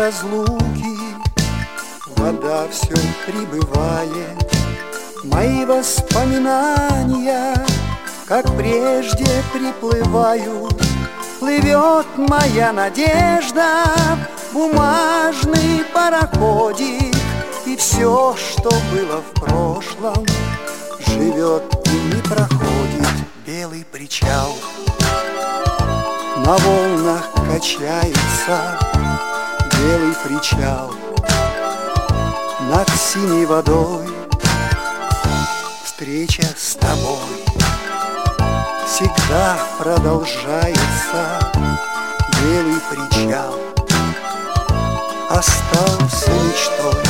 разлуки вода все прибывает. Мои воспоминания, как прежде, приплывают. Плывет моя надежда, бумажный пароходик, и все, что было в прошлом, живет и не проходит. Белый причал на волнах качается, белый причал над синей водой. Встреча с тобой всегда продолжается. Белый причал остался мечтой.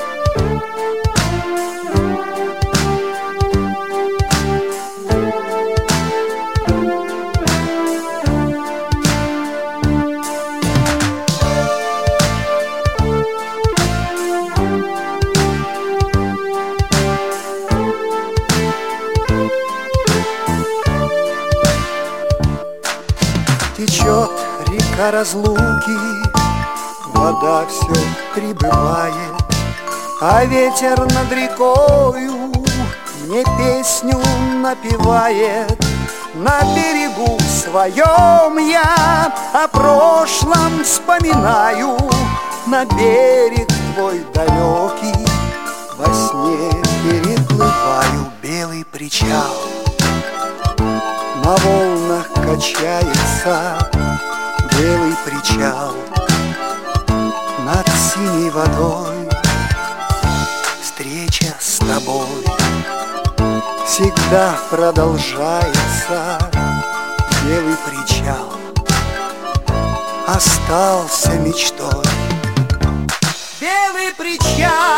Течет река разлуки, вода все прибывает, а ветер над рекою мне песню напевает. На берегу своем я о прошлом вспоминаю, на берег твой далекий во сне переплываю. Белый причал на волнах качается, белый причал над синей водой. Встреча с тобой всегда продолжается. Белый причал остался мечтой. Белый причал